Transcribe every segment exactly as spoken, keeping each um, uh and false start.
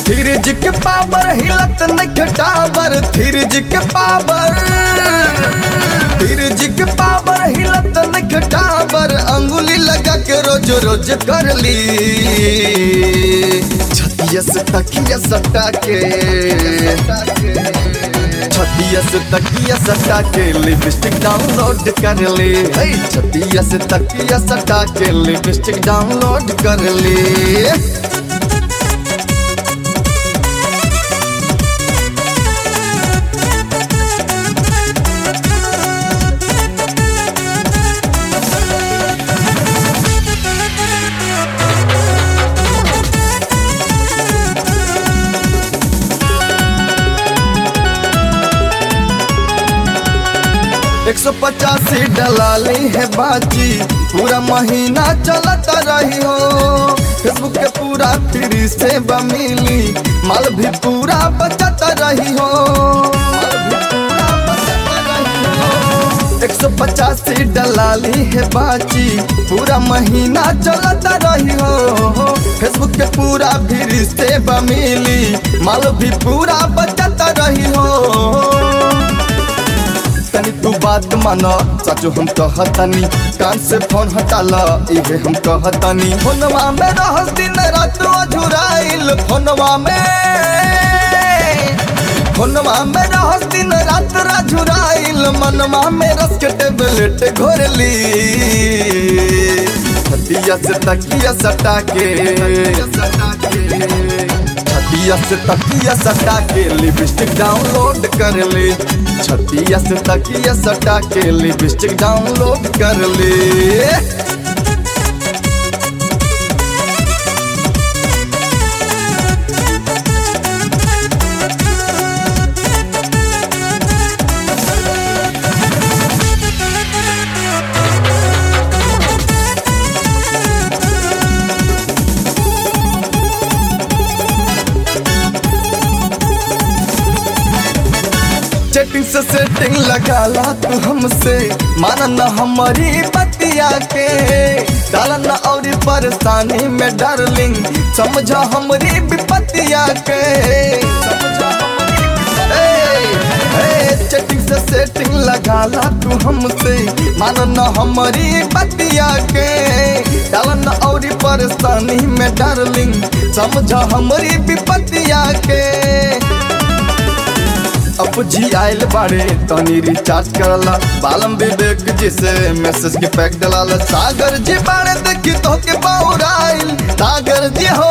Fridge के power हिलत नहीं टावर, फ्रिज के पावर फ्रिज के पावर हिलत नहीं टावर, अंगुली लगा के रोज रोज कर ली। छतिया से तकिया सटा के छतिया से तकिया सटा के लिपस्टिक डाउनलोड कर ले। छतिया से तकिया सटा के लिपस्टिक डाउनलोड कर ले। एक सौ पचासी डलाली है बाजी, पूरा महीना चलता रही हो। फेसबुक के पूरा फ्री से बमिली, माल भी पूरा बचता रही हो। एक सौ पचासी डलाली है बाजी, पूरा महीना चलता रही हो। फेसबुक के पूरा फ्री से बमिली, माल भी पूरा बचता रही हो। तनी तू बात माना, सचो हम कहतनी, कान से फोन हटाला इहे हम कहतनी। फोनवा में रहस दिन रात अझुराइल, फोनवा में फोनवा में रहस दिन रात अझुराइल, मनवा में रस के टेबलेट घोरली। छतिया से तकिया सटा के छतिया से तकिया सटा के लिपस्टिक डाउनलोड कर ले। छतिया से तकिया सटा के लिपस्टिक डाउनलोड कर ले। चैटिंग से सेटिंग लगाला तू हमसे, माना न हमारी बतिया के, डाला न और परेशानी में डार्लिंग, समझा हमारी विपतिया के। चैटिंग से सेटिंग लगाला तू हमसे, माना न हमारी बतिया के, डाला न और परेशानी में डार्लिंग, समझा हमारी विपतिया के। अब जी आयल बाड़े तनी रिचार्ज करला, बालम विवेक जी से मैसेज के पैक डलाला। सागर जी बाड़े देखी तो के बाउराइल, सागर जी हो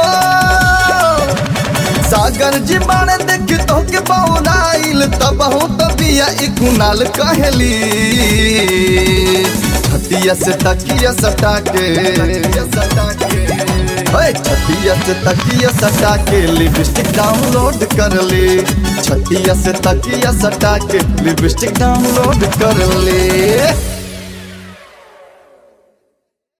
सागर जी बाड़े देखी तो के बाउराइल, तब हो तबिया ई कुनाल कहली। छतिया से तकिया सटा के छतिया से तकिया सटा के लिपस्टिक डाउनलोड कर ले। छतिया से तकिया सटा के लिपस्टिक डाउनलोड कर ले।